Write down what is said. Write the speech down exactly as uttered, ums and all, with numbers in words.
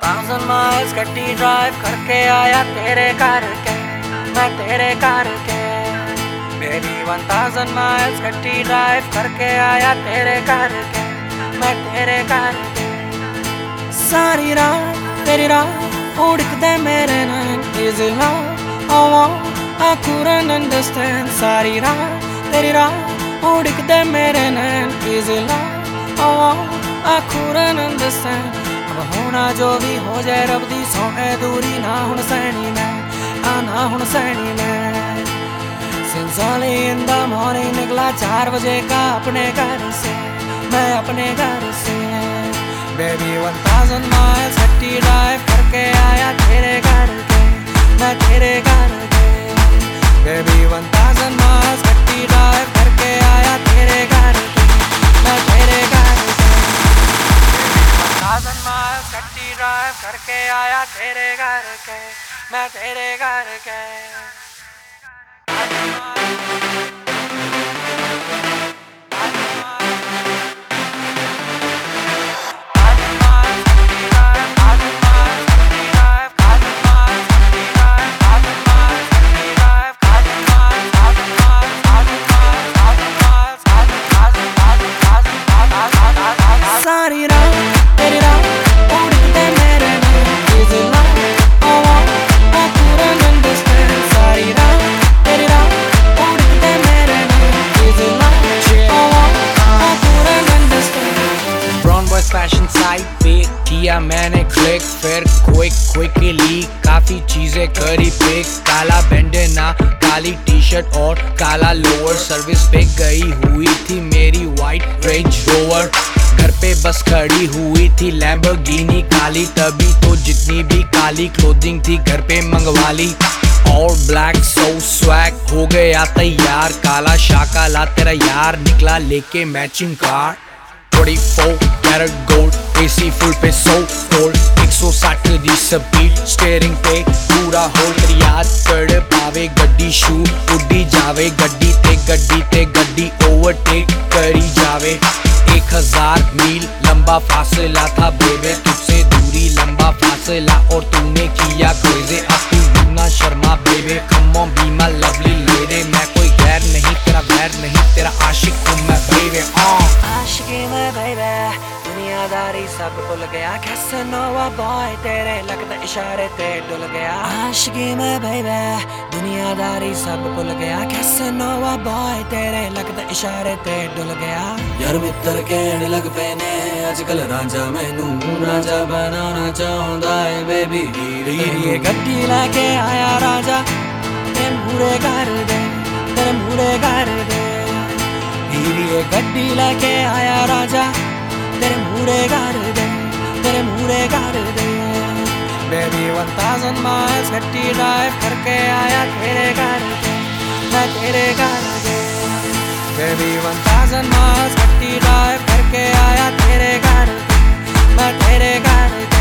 Thousand miles गड्डी drive करके आया तेरे घर के, मैं तेरे घर के। बेबी वन थाउजेंड माइल्स गड्डी ड्राइव करके आया तेरे घर के, मैं तेरे घर के। सारी रात तेरी रात उड़कते मेरे नैन, is it love or what? I couldn't understand। सारी रात तेरी रात उड़कते मेरे नैन, is it love or what? I couldn't understand। अब होना जो भी हो जाए रब दी सौहे दूरी ना हुण सैनी मैं, आ ना हुण सैनी मैं। Since early in the morning निकला चार बजे का अपने घर से, मैं अपने घर से। Baby one thousand miles गड्डी ड्राइव करके आया तेरे घर के, मैं तेरे घर के। Baby one thousand miles गड्डी ड्राइव करके आया तेरे घर के, मैं तेरे घर के। One thousand miles गड्डी ड्राइव करके आया तेरे घर के, मैं तेरे घर के। सारी रात तेरी रात उड़कते मेरे नैन, is it love or what? I couldn't understand। सारी रात तेरी रात उड़कते मेरे नैन, is it love or what? I couldn't understand। Brown boys fashion site पे किया मैंने क्लिक, फिर क्विक क्विकली काफी चीजें करी पिक। काला बैंडना, काली टी शर्ट और काला लोअर, सर्विस पे गई हुई थी मेरी वाइट रेंज रोवर। घर पे बस खड़ी हुई थी लैम्बोर्गिनी काली, तभी तो जितनी भी काली क्लोथिंग थी घर पे मंगवा ली। और ब्लैक सो स्वैग हो गया तैयार, काला शाकाला तेरा यार निकला लेके मैचिंग कार। चौबीस कैरेट गोल्ड एसी फुल पे सो कोल्ड, एक सौ साठ दी स्पीड स्टीयरिंग पे पूरा होल्ड। तेरी याद कर पावे गड्डी शू उड़ी जावे, गड्डी ते गड्डी ते गड्डी ओवरटेक करी जावे। एक हजार मील लंबा फासला था बेबे, तुझसे दूरी लंबा फासला और तूने किया क्रेज़ी। अब तू ना शर्मा बेबे, come on be my lovely lady. मैं कोई गैर नहीं तेरा वैर नहीं, तेरा आशिक हूँ मैं बेबे। आशिकी में बेबे दुनियादारी सब भूल गया, कैसे नोवा बॉय तेरे लगते इशारे ते डुल गया। आशिकी में बेबे दुनियादारी सब भूल गया, कैसे नोवा बॉय तेरे लगते इशारे ते डुल गया। यार मित्र कहने लग पैने अजकल रांझा मैनू राजा बनाना चाहता है बेबी। ये गड्डी लेके आया राजा तेरे मूरे घर दे, तेरे मूरे घर दे। ये गड्डी लेके आया राजा तेरे मूरे घर दे, तेरे मूरे घर दे। बेबी वन थाउजेंड माइल्स गड्डी ड्राइव करके आया तेरे घर के, मैं तेरे घर के। बेबी वन थाउजेंड माइल्स गड्डी ड्राइव करके आया तेरे घर के, मैं तेरे घर के।